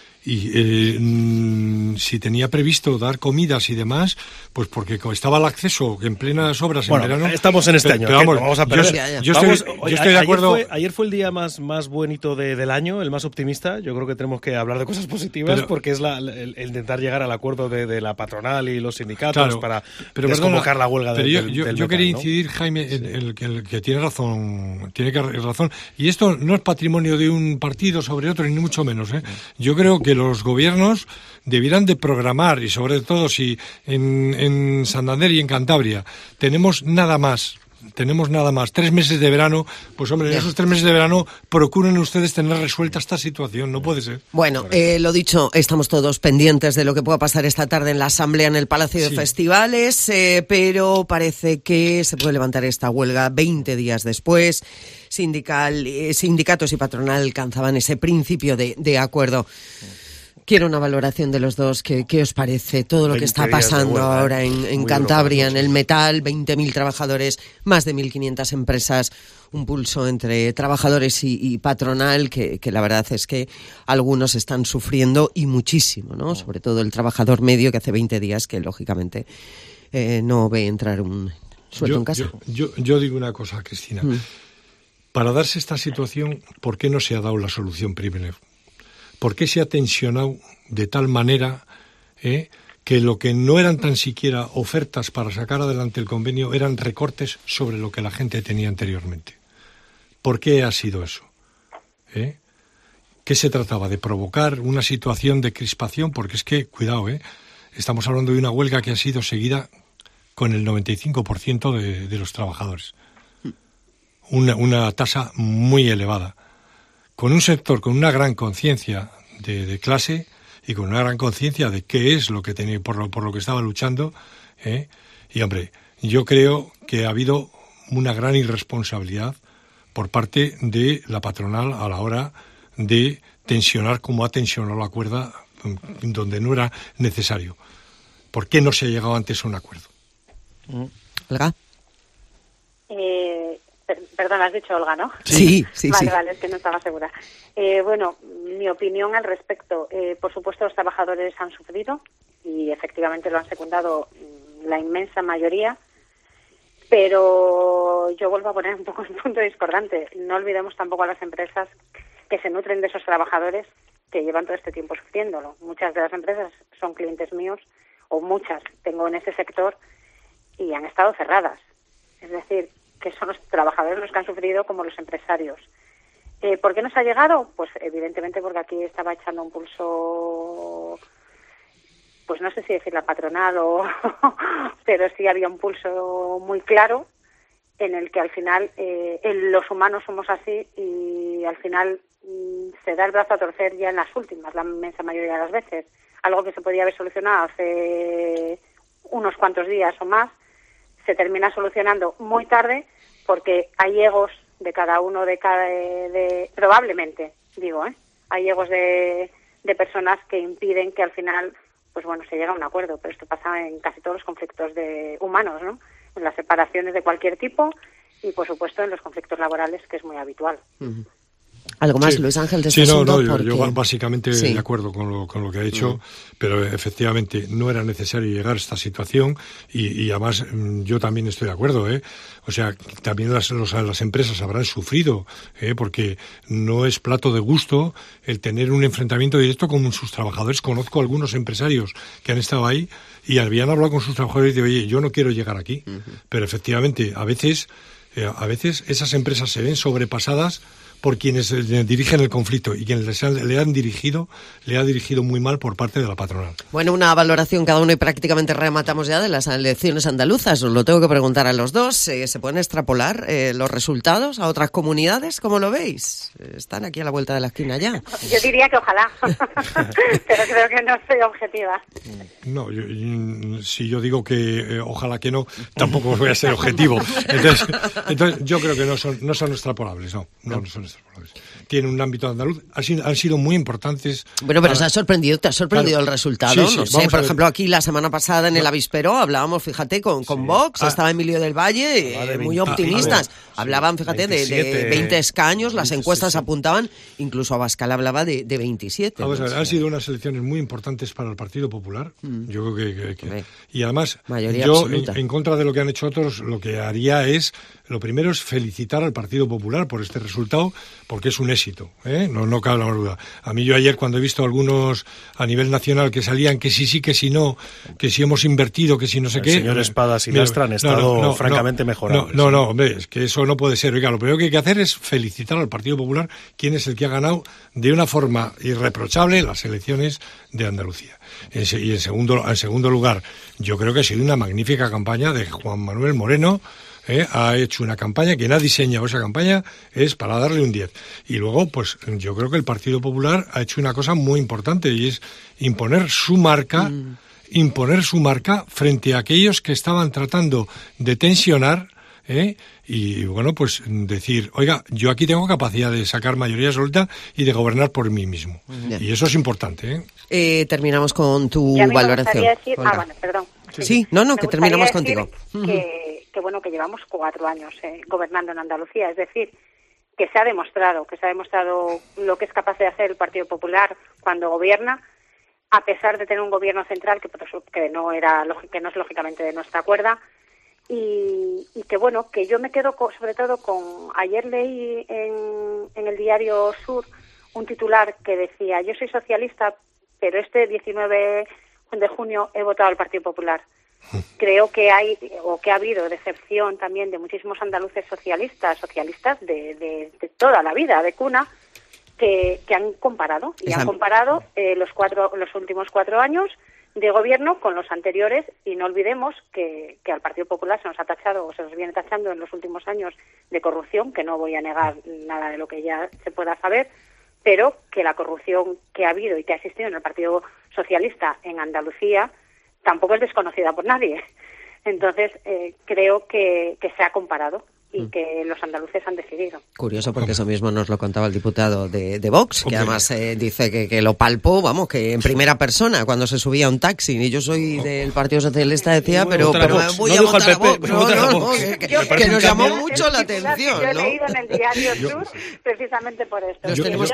y si tenía previsto dar comidas y demás, pues porque estaba el acceso en plenas obras en verano. Estamos en este año, pero vamos, vamos a perder. Yo estoy de acuerdo. Ayer fue el día más bonito del año, el más optimista. Yo creo que tenemos que hablar de cosas positivas, porque es el intentar llegar al acuerdo de la patronal y los sindicatos para desconvocar la huelga del metal, yo quería incidir, Jaime, el que tiene razón, y esto no es patrimonio de un partido sobre otro, ni mucho menos, Yo creo que los gobiernos debieran de programar, y sobre todo si en Santander y en Cantabria tenemos nada más 3 meses de verano, pues hombre, en esos 3 meses de verano procuren ustedes tener resuelta esta situación, no puede ser. Bueno, lo dicho, estamos todos pendientes de lo que pueda pasar esta tarde en la asamblea en el Palacio de Festivales, pero parece que se puede levantar esta huelga 20 días después. Sindicatos y patronal alcanzaban ese principio de acuerdo. Quiero una valoración de los dos. ¿Qué os parece todo lo que está pasando ahora en Cantabria, en el metal? 20.000 trabajadores, más de 1.500 empresas, un pulso entre trabajadores y patronal que la verdad es que algunos están sufriendo y muchísimo, ¿no? Sobre todo el trabajador medio, que hace 20 días que lógicamente no ve entrar un sueldo en casa. Yo digo una cosa, Cristina. Para darse esta situación, ¿por qué no se ha dado la solución primero? ¿Por qué se ha tensionado de tal manera que lo que no eran tan siquiera ofertas para sacar adelante el convenio eran recortes sobre lo que la gente tenía anteriormente? ¿Por qué ha sido eso? ¿Qué se trataba? ¿De provocar una situación de crispación? Porque es que, cuidado, estamos hablando de una huelga que ha sido seguida con el 95% de los trabajadores. Una tasa muy elevada, con un sector con una gran conciencia de clase y con una gran conciencia de qué es lo que tenía, por lo que estaba luchando, y hombre, yo creo que ha habido una gran irresponsabilidad por parte de la patronal a la hora de tensionar como ha tensionado la cuerda donde no era necesario. ¿Por qué no se ha llegado antes a un acuerdo? Olga. Perdón, has dicho Olga, ¿no? Sí. Vale, es que no estaba segura. Bueno, mi opinión al respecto. Por supuesto, los trabajadores han sufrido y efectivamente lo han secundado la inmensa mayoría, pero yo vuelvo a poner un poco el punto discordante. No olvidemos tampoco a las empresas que se nutren de esos trabajadores que llevan todo este tiempo sufriéndolo. Muchas de las empresas son clientes míos, o muchas tengo en ese sector, y han estado cerradas. Es decir, que son los trabajadores los que han sufrido como los empresarios. ¿Por qué nos ha llegado? Pues evidentemente porque aquí estaba echando un pulso, pues no sé si decir la patronal pero sí había un pulso muy claro en el que al final los humanos somos así y al final se da el brazo a torcer ya en las últimas, la inmensa mayoría de las veces. Algo que se podía haber solucionado hace unos cuantos días o más, se termina solucionando muy tarde porque hay egos de cada uno, probablemente, digo, hay egos de personas que impiden que al final, pues bueno, se llegue a un acuerdo. Pero esto pasa en casi todos los conflictos humanos, ¿no? En las separaciones de cualquier tipo y, por supuesto, en los conflictos laborales, que es muy habitual. Uh-huh. ¿Algo más, sí. Luis Ángel, de este asunto? Yo básicamente de acuerdo con lo que ha dicho, pero efectivamente no era necesario llegar a esta situación y además yo también estoy de acuerdo, O sea, también las empresas habrán sufrido, porque no es plato de gusto el tener un enfrentamiento directo con sus trabajadores. Conozco algunos empresarios que han estado ahí y habían hablado con sus trabajadores y de, oye, yo no quiero llegar aquí, pero efectivamente a veces esas empresas se ven sobrepasadas por quienes dirigen el conflicto y quienes le ha dirigido muy mal por parte de la patronal. Bueno, una valoración cada uno y prácticamente rematamos ya de las elecciones andaluzas. Os lo tengo que preguntar a los dos. ¿Se pueden extrapolar los resultados a otras comunidades? ¿Cómo lo veis? Están aquí a la vuelta de la esquina ya. Yo diría que ojalá, pero creo que no soy objetiva. No, si yo digo que ojalá que no, tampoco voy a ser objetivo. Entonces yo creo que no son extrapolables, no son extrapolables. Tiene un ámbito andaluz, han sido muy importantes. Bueno, pero te ha sorprendido el resultado. Sí, no sé, por ejemplo, aquí la semana pasada en el Avispero hablábamos, fíjate, con Vox, estaba Emilio del Valle, muy optimistas. Hablaban, fíjate, 27, de 20 escaños, las encuestas apuntaban, incluso Abascal hablaba de 27. Vamos a ver, han sido unas elecciones muy importantes para el Partido Popular. Yo creo que y además, yo en contra de lo que han hecho otros, lo que haría lo primero es felicitar al Partido Popular por este resultado, porque es un éxito, no cabe la menor duda. A mí yo ayer cuando he visto algunos a nivel nacional que salían que sí, que si no, que si hemos invertido, que si no sé qué. Señor Espadas y Lastra han estado francamente mejorables. No, hombre, es que eso no puede ser. Oiga, lo primero que hay que hacer es felicitar al Partido Popular, quien es el que ha ganado de una forma irreprochable las elecciones de Andalucía. Y en segundo lugar, yo creo que ha sido una magnífica campaña de Juan Manuel Moreno. Ha hecho una campaña, quien ha diseñado esa campaña es para darle un 10. Y luego, pues yo creo que el Partido Popular ha hecho una cosa muy importante y es imponer su marca frente a aquellos que estaban tratando de tensionar, y bueno, pues decir, oiga, yo aquí tengo capacidad de sacar mayoría absoluta y de gobernar por mí mismo. Y eso es importante. Terminamos con tu valoración. Decir, bueno, perdón. Sí, que terminamos contigo. Que bueno, que llevamos 4 años gobernando en Andalucía, es decir, que se ha demostrado lo que es capaz de hacer el Partido Popular cuando gobierna, a pesar de tener un gobierno central que no es lógicamente de nuestra cuerda, y que bueno, que yo me quedo sobre todo ayer leí en el diario Sur un titular que decía: yo soy socialista, pero este 19 de junio he votado al Partido Popular. Creo que ha habido decepción también de muchísimos andaluces socialistas de toda la vida, de cuna, que han comparado. Y han comparado los últimos 4 años de gobierno con los anteriores, y no olvidemos que al Partido Popular se nos ha tachado, o se nos viene tachando en los últimos años de corrupción, que no voy a negar nada de lo que ya se pueda saber, pero que la corrupción que ha habido y que ha existido en el Partido Socialista en Andalucía tampoco es desconocida por nadie. Entonces, creo que se ha comparado y que los andaluces han decidido. Curioso, porque eso mismo nos lo contaba el diputado de Vox, que además dice que lo palpó, vamos, que en primera persona, cuando se subía a un taxi. Y yo soy del Partido Socialista, decía, pero voy a votar a Vox. Que nos llamó mucho la atención, yo he ¿no? leído en el diario Sur precisamente por esto.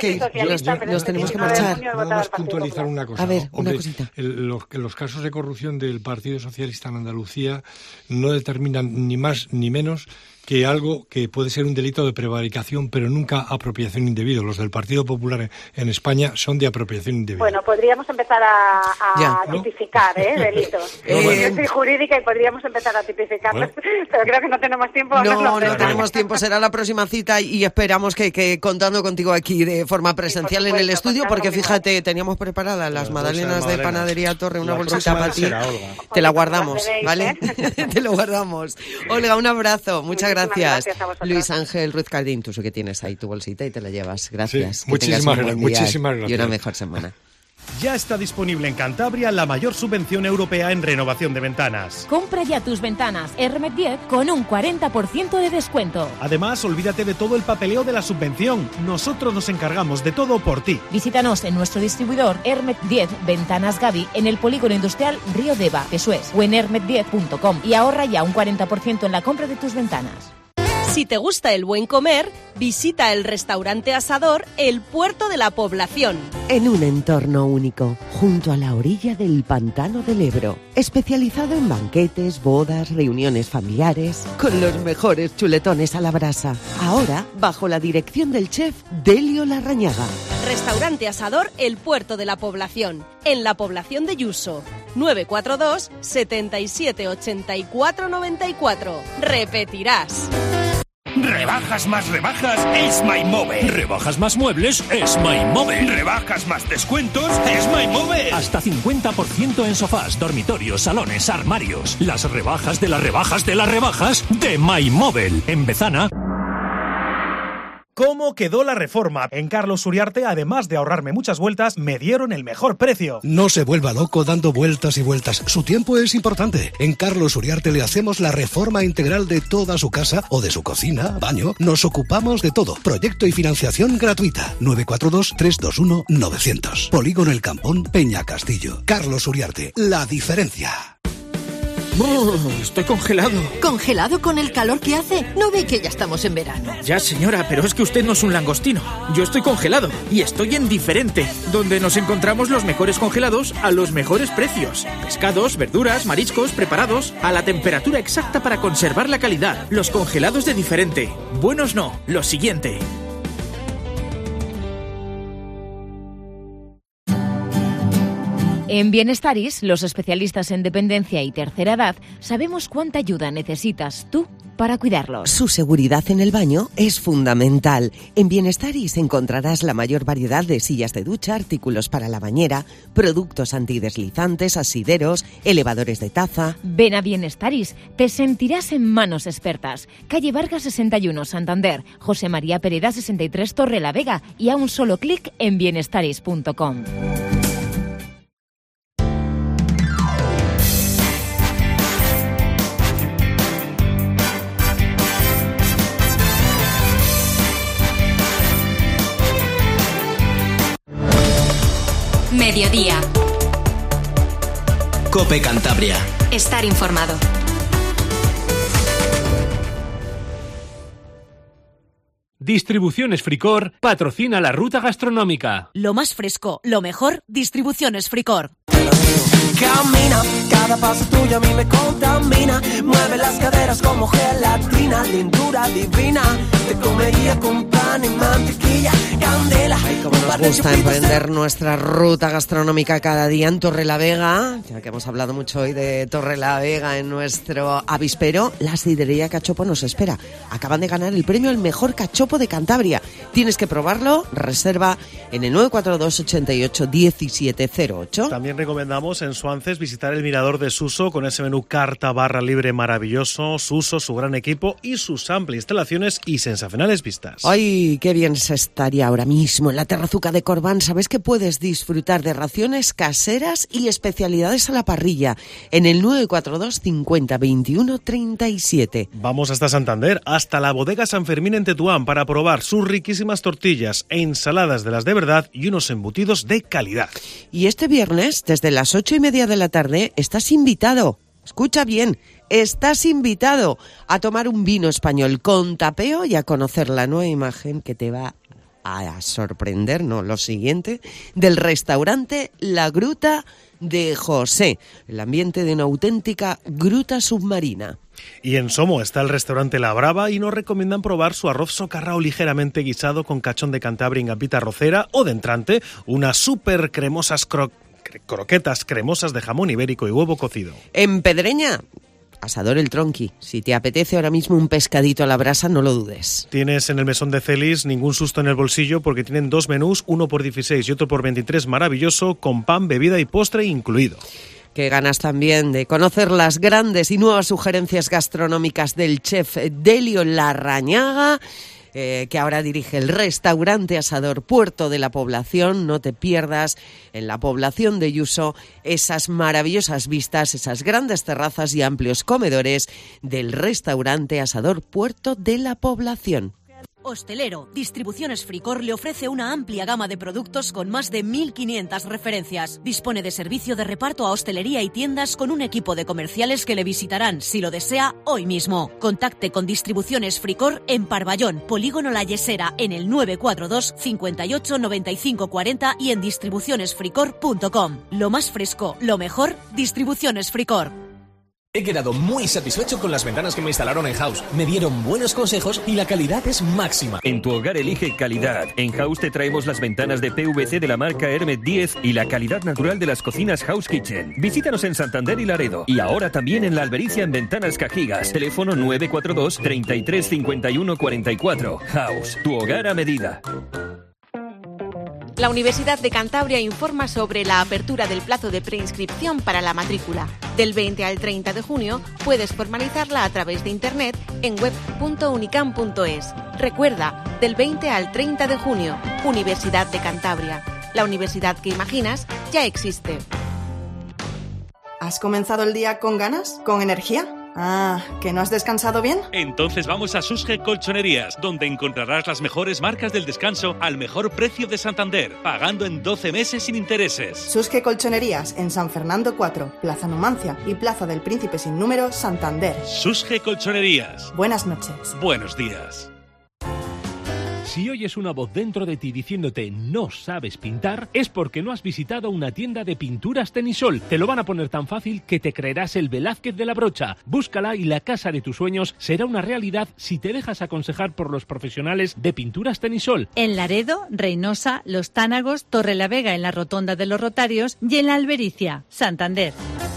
Nos tenemos que marchar. Vamos a puntualizar una cosa. A ver, Hombre, una cosita. Los casos de corrupción del Partido Socialista en Andalucía no determinan ni más ni menos que algo que puede ser un delito de prevaricación, pero nunca apropiación indebida. Los del Partido Popular en España son de apropiación indebida. Bueno, podríamos empezar a tipificar delitos. Yo soy jurídica y podríamos empezar a tipificarlos, pero creo que no tenemos tiempo. No tenemos tiempo, será la próxima cita y esperamos que contando contigo aquí de forma presencial en el estudio, porque fíjate, teníamos preparadas las magdalenas de Panadería Torre, una bolsita para ti. Te la guardamos, ¿vale? Te lo guardamos. Olga, un abrazo, muchas gracias. Luis Ángel Ruiz Cardín, tú sí que tienes ahí tu bolsita y te la llevas. Gracias. Sí, muchísimas gracias. Y una mejor semana. Ya está disponible en Cantabria la mayor subvención europea en renovación de ventanas. Compra ya tus ventanas Hermet 10 con un 40% de descuento. Además, olvídate de todo el papeleo de la subvención. Nosotros nos encargamos de todo por ti. Visítanos en nuestro distribuidor Hermet 10 Ventanas Gavi en el Polígono Industrial Río Deva, Tesués, o en hermet10.com y ahorra ya un 40% en la compra de tus ventanas. Si te gusta el buen comer, visita el restaurante Asador El Puerto de la Población. En un entorno único, junto a la orilla del Pantano del Ebro, especializado en banquetes, bodas, reuniones familiares, con los mejores chuletones a la brasa. Ahora, bajo la dirección del chef Delio Larrañaga. Restaurante Asador El Puerto de la Población, en la población de Yuso. 942 77 84 94. Repetirás. Rebajas más rebajas es MyMobile. Rebajas más muebles es MyMobile. Rebajas más descuentos es MyMobile. Hasta 50% en sofás, dormitorios, salones, armarios. Las rebajas de las rebajas de las rebajas de MyMobile. En Bezana. ¿Cómo quedó la reforma? En Carlos Uriarte, además de ahorrarme muchas vueltas, me dieron el mejor precio. No se vuelva loco dando vueltas y vueltas. Su tiempo es importante. En Carlos Uriarte le hacemos la reforma integral de toda su casa o de su cocina, baño. Nos ocupamos de todo. Proyecto y financiación gratuita. 942-321-900. Polígono El Campón, Peña Castillo. Carlos Uriarte. La diferencia. Estoy congelado. ¿Congelado con el calor que hace? ¿No ve que ya estamos en verano? Ya, señora, pero es que usted no es un langostino. Yo estoy congelado y estoy en Diferente, donde nos encontramos los mejores congelados a los mejores precios. Pescados, verduras, mariscos preparados a la temperatura exacta para conservar la calidad. Los congelados de Diferente. Buenos no, lo siguiente. En Bienestaris, los especialistas en dependencia y tercera edad, sabemos cuánta ayuda necesitas tú para cuidarlos. Su seguridad en el baño es fundamental. En Bienestaris encontrarás la mayor variedad de sillas de ducha, artículos para la bañera, productos antideslizantes, asideros, elevadores de taza. Ven a Bienestaris, te sentirás en manos expertas. Calle Vargas 61, Santander, José María Pereda 63, Torre la Vega, y a un solo clic en bienestaris.com. Mediodía. COPE Cantabria. Estar informado. Distribuciones Fricor patrocina la ruta gastronómica. Lo más fresco, lo mejor, Distribuciones Fricor. Camina, cada paso tuyo a mí me contamina. Mueve las caderas como gelatina, lindura divina. te comería con pan y mantequilla, candela. Ay, cómo nos gusta emprender nuestra ruta gastronómica cada día en Torrelavega, ya que hemos hablado mucho hoy de Torrelavega en nuestro avispero. La sidrería Cachopo nos espera. Acaban de ganar el premio al mejor cachopo de Cantabria. Tienes que probarlo. Reserva en el 942 88 1708. También recomendamos en Suances visitar el Mirador de Suso con ese menú carta barra libre maravilloso. Suso, su gran equipo y sus amplias instalaciones y sensacionales vistas. ¡Ay, qué bien se estaría ahora mismo en la terrazuca de Corbán! ¿Sabes que puedes disfrutar de raciones caseras y especialidades a la parrilla en el 942 50 21 37? Vamos hasta Santander, hasta la bodega San Fermín en Tetuán, para probar sus riquísimas tortillas e ensaladas de las de verdad y unos embutidos de calidad. Y este viernes, desde las 8:30 de la tarde, estás invitado. Escucha bien, estás invitado a tomar un vino español con tapeo y a conocer la nueva imagen que te va a sorprender, no, lo siguiente, del restaurante La Gruta de José, el ambiente de una auténtica gruta submarina. Y en Somo está el restaurante La Brava y nos recomiendan probar su arroz socarrao ligeramente guisado con cachón de Cantabria en gambita arrocera o de entrante, unas súper cremosas croquetas cremosas de jamón ibérico y huevo cocido. En Pedreña, Asador El Tronqui. Si te apetece ahora mismo un pescadito a la brasa, no lo dudes. Tienes en el mesón de Celis ningún susto en el bolsillo porque tienen dos menús, uno por 16 y otro por 23, maravilloso, con pan, bebida y postre incluido. Qué ganas también de conocer las grandes y nuevas sugerencias gastronómicas del chef Delio Larrañaga, que ahora dirige el restaurante Asador Puerto de la Población. No te pierdas en la población de Yuso esas maravillosas vistas, esas grandes terrazas y amplios comedores del restaurante Asador Puerto de la Población. Hostelero, Distribuciones Fricor le ofrece una amplia gama de productos con más de 1.500 referencias. Dispone de servicio de reparto a hostelería y tiendas con un equipo de comerciales que le visitarán, si lo desea, hoy mismo. Contacte con Distribuciones Fricor en Parvallón, Polígono La Yesera, en el 942 58 95 40 y en distribucionesfricor.com. Lo más fresco, lo mejor, Distribuciones Fricor. He quedado muy satisfecho con las ventanas que me instalaron en House. Me dieron buenos consejos y la calidad es máxima. En tu hogar elige calidad. En House te traemos las ventanas de PVC de la marca Hermet 10 y la calidad natural de las cocinas House Kitchen. Visítanos en Santander y Laredo. Y ahora también en La Albericia en Ventanas Cajigas. Teléfono 942 33 51 44. House, tu hogar a medida. La Universidad de Cantabria informa sobre la apertura del plazo de preinscripción para la matrícula. Del 20 al 30 de junio puedes formalizarla a través de internet en web.unicam.es. Recuerda, del 20 al 30 de junio, Universidad de Cantabria. La universidad que imaginas ya existe. ¿Has comenzado el día con ganas? ¿Con energía? Ah, ¿que no has descansado bien? Entonces vamos a Susge Colchonerías, donde encontrarás las mejores marcas del descanso al mejor precio de Santander, pagando en 12 meses sin intereses. Susge Colchonerías, en San Fernando 4, Plaza Numancia y Plaza del Príncipe sin número, Santander. Susge Colchonerías. Buenas noches. Buenos días. Si oyes una voz dentro de ti diciéndote no sabes pintar, es porque no has visitado una tienda de pinturas Tenisol. Te lo van a poner tan fácil que te creerás el Velázquez de la brocha. Búscala y la casa de tus sueños será una realidad si te dejas aconsejar por los profesionales de pinturas Tenisol. En Laredo, Reynosa, Los Tánagos, Torrelavega en la Rotonda de los Rotarios y en la Albericia, Santander.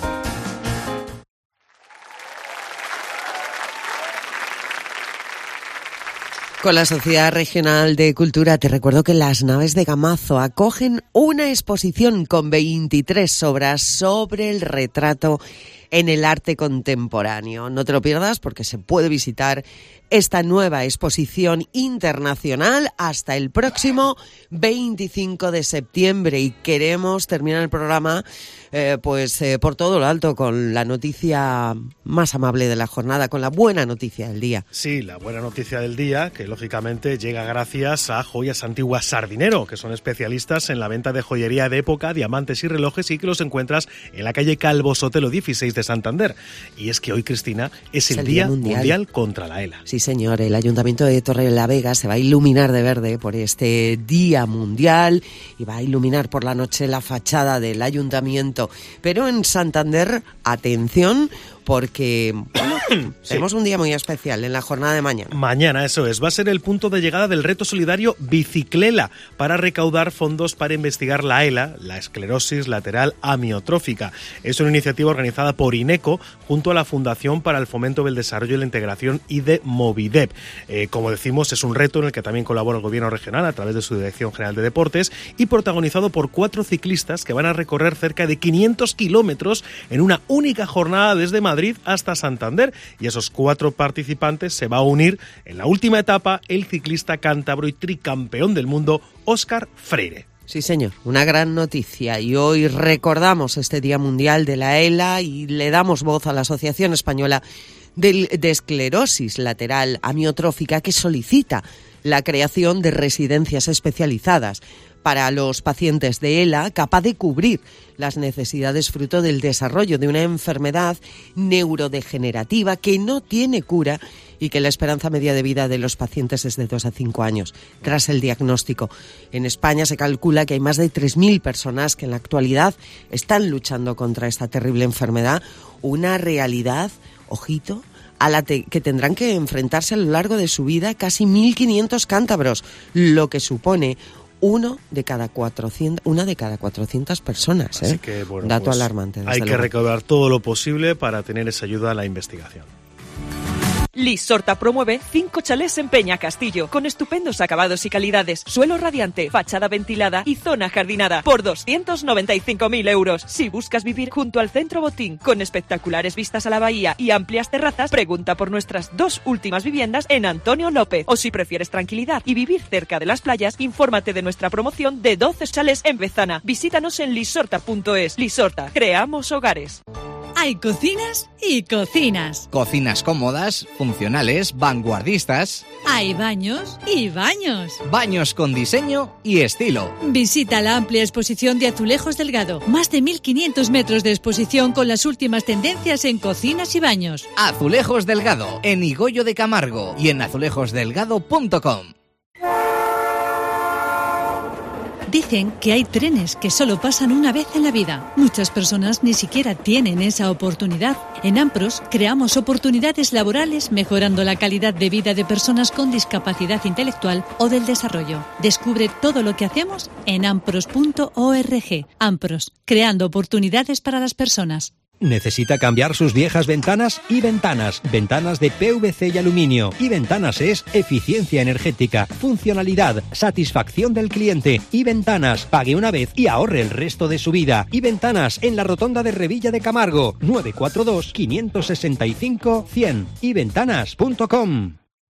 Con la Sociedad Regional de Cultura te recuerdo que las Naves de Gamazo acogen una exposición con 23 obras sobre el retrato en el arte contemporáneo. No te lo pierdas porque se puede visitar esta nueva exposición internacional hasta el próximo 25 de septiembre. Y queremos terminar el programa por todo lo alto con la noticia más amable de la jornada, con la buena noticia del día. Sí, la buena noticia del día, que lógicamente llega gracias a Joyas Antiguas Sardinero, que son especialistas en la venta de joyería de época, diamantes y relojes, y que los encuentras en la calle Calvo Sotelo 16 de Santander. Y es que hoy, Cristina, es el Día Mundial contra la ELA. Sí, señor, el Ayuntamiento de Torrelavega se va a iluminar de verde por este Día Mundial y va a iluminar por la noche la fachada del Ayuntamiento. Pero en Santander, atención, porque tenemos un día muy especial en la jornada de mañana. Mañana, eso es. Va a ser el punto de llegada del reto solidario Biciclela para recaudar fondos para investigar la ELA, la esclerosis lateral amiotrófica. Es una iniciativa organizada por INECO junto a la Fundación para el Fomento del Desarrollo y la Integración y de Movidep. Como decimos, es un reto en el que también colabora el Gobierno regional a través de su Dirección General de Deportes y protagonizado por 4 ciclistas que van a recorrer cerca de 500 kilómetros en una única jornada desde Madrid hasta Santander. Y esos 4 participantes se va a unir en la última etapa el ciclista cántabro y tricampeón del mundo Óscar Freire. Sí, señor, una gran noticia. Y hoy recordamos este Día Mundial de la ELA y le damos voz a la Asociación Española de Esclerosis Lateral Amiotrófica, que solicita la creación de residencias especializadas para los pacientes de ELA, capaz de cubrir las necesidades fruto del desarrollo de una enfermedad neurodegenerativa que no tiene cura y que la esperanza media de vida de los pacientes es de 2 a 5 años tras el diagnóstico. En España se calcula que hay más de 3.000 personas que en la actualidad están luchando contra esta terrible enfermedad, una realidad, ojito, a la que tendrán que enfrentarse a lo largo de su vida casi 1.500 cántabros, lo que supone una de cada 400 personas. Así que, bueno, dato pues alarmante. Hay que recaudar todo lo posible para tener esa ayuda a la investigación. Lisorta promueve 5 chalés en Peña Castillo, con estupendos acabados y calidades, suelo radiante, fachada ventilada y zona jardinada, por 295.000 euros. Si buscas vivir junto al Centro Botín, con espectaculares vistas a la bahía y amplias terrazas, pregunta por nuestras 2 últimas viviendas en Antonio López. O si prefieres tranquilidad y vivir cerca de las playas, infórmate de nuestra promoción de 12 chalés en Bezana. Visítanos en lisorta.es. Lisorta, creamos hogares. Hay cocinas y cocinas. Cocinas cómodas, funcionales, vanguardistas. Hay baños y baños. Baños con diseño y estilo. Visita la amplia exposición de Azulejos Delgado. Más de 1.500 metros de exposición con las últimas tendencias en cocinas y baños. Azulejos Delgado, en Higoyo de Camargo y en azulejosdelgado.com. Dicen que hay trenes que solo pasan una vez en la vida. Muchas personas ni siquiera tienen esa oportunidad. En Ampros creamos oportunidades laborales mejorando la calidad de vida de personas con discapacidad intelectual o del desarrollo. Descubre todo lo que hacemos en ampros.org. Ampros, creando oportunidades para las personas. ¿Necesita cambiar sus viejas ventanas? Y Ventanas, ventanas de PVC y aluminio. Y Ventanas es eficiencia energética, funcionalidad, satisfacción del cliente. Y Ventanas, pague una vez y ahorre el resto de su vida. Y Ventanas, en la rotonda de Revilla de Camargo, 942-565-100. Y Ventanas.com.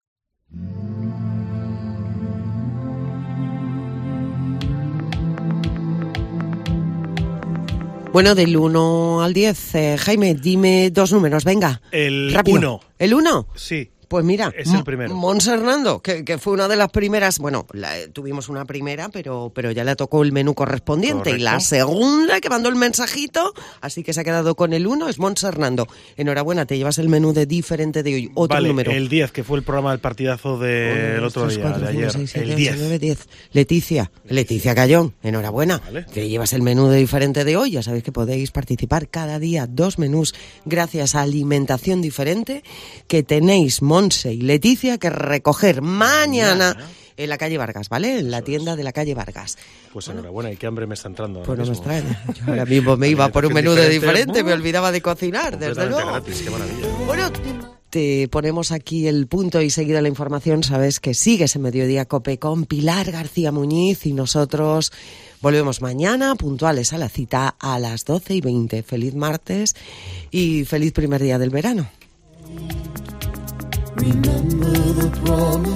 Bueno, del 1 al 10, Jaime, dime 2 números, venga. El rápido. 1. ¿El 1? Sí. Pues mira, es el primero. Mons Hernando, que fue una de las primeras, bueno, tuvimos una primera, pero ya le tocó el menú correspondiente. Correcto. Y la segunda que mandó el mensajito, así que se ha quedado con el 1, es Mons Hernando. Enhorabuena, te llevas el menú de diferente de hoy. Otro número. El 10, que fue el programa del partidazo del otro día, 4, de ayer. 5, 6, 7, el 10. 9, 10. Leticia Cayón, enhorabuena. Vale. Te llevas el menú de diferente de hoy. Ya sabéis que podéis participar cada día 2 menús gracias a Alimentación Diferente, que tenéis Monse y Leticia que recoger mañana en la calle Vargas, ¿vale? En la tienda de la calle Vargas. Pues enhorabuena, y qué hambre me está entrando. Pues no me extraña. Yo ahora mismo me iba por un menú de diferente, me olvidaba de cocinar, desde luego. Gratis, qué maravilla. Bueno, te ponemos aquí el punto y seguida la información. Sabes que sigues en Mediodía Cope con Pilar García Muñiz y nosotros volvemos mañana puntuales a la cita a las 12:20. Feliz martes y feliz primer día del verano. Remember the promise.